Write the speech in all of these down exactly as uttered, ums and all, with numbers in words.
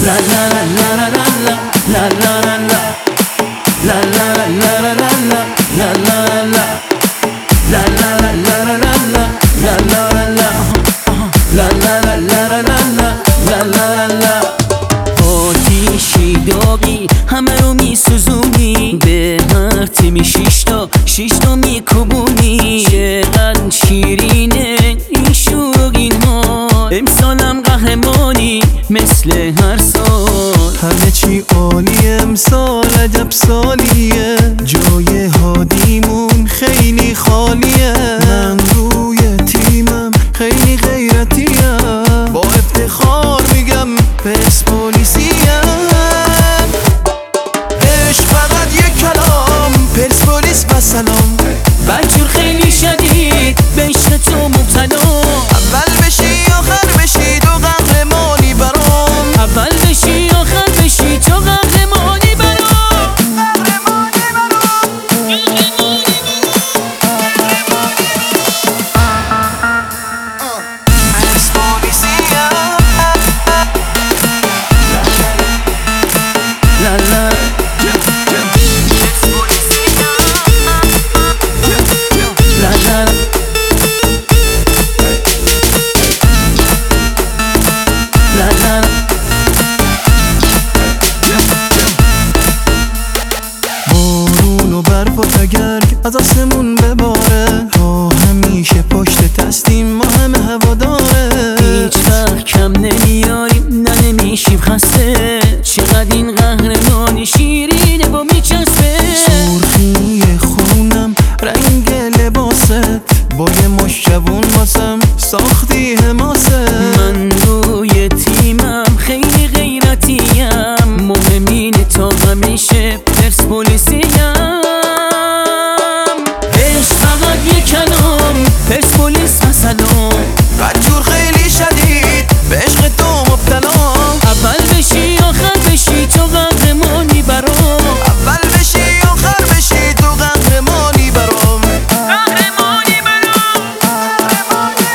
آتیشی داغی همه رو میسوزونی، به هر تیمی شیشتا شیشتا میکوبونی. چقدر شیرینه این شوق این حال، امسالم قهرمانی مثل هر سال. همه چی عالیه امسال، عجب سالیه، جای هادیمون خیلی خالیه. من روی تیمم خیلی غیرتیم، با افتخار میگم پرسپولیسیم. عشق فقط یک کلام، پرسپولیس و سلام. بدجور خیلی شدید به عشق تو مبتلا، اول بشی آخر بشی تو قهرمانی برام. اول بشی آخر بشی تو قهرمانی برام. قهرمانی برام. پرسپولیسیم. لا لا بارون و برف و تگرگ از آسمون بباره، تا همیشه پشت دستیم ما همه هواداره. هیچ وقت کم نمیاریم نه نمیشیم خسته، چقدر این قهرمانی شیرینه با میچسبه. سرخی خونم رنگ لباست، با یه مش جوون واسم ساختی حماست. من روی تیمم خیلی غیرتیم، مهم اینه تا همیشه پرسپولیسیم. عشق فقط یک کلام، پرسپولیس و سلام. بدجور خیلی شدید به عشق تو مبتلا، اول بشی آخر بشی تو قهرمانی برام. اول بشی آخر بشی تو قهرمانی برام. قهرمانی برام. قهرمانی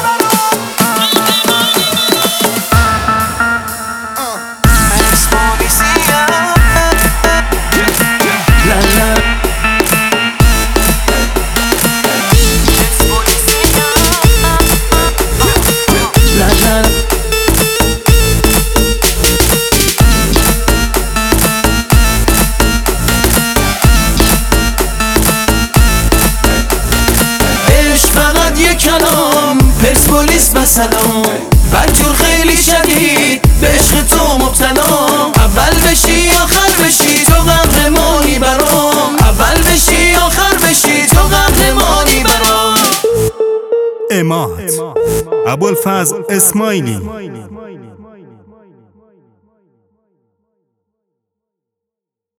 برام. پرسپولیسیم. لا لا لا لا عشق فقط یک کلام، پرسپولیس و سلام. بدجور خیلی شدید به عشق تو مبتلا، اول بشی آخر بشی تو قهرمانی برام. اول بشی آخر بشی تو قهرمانی برام. اماد ابوالفضل اسماعیلی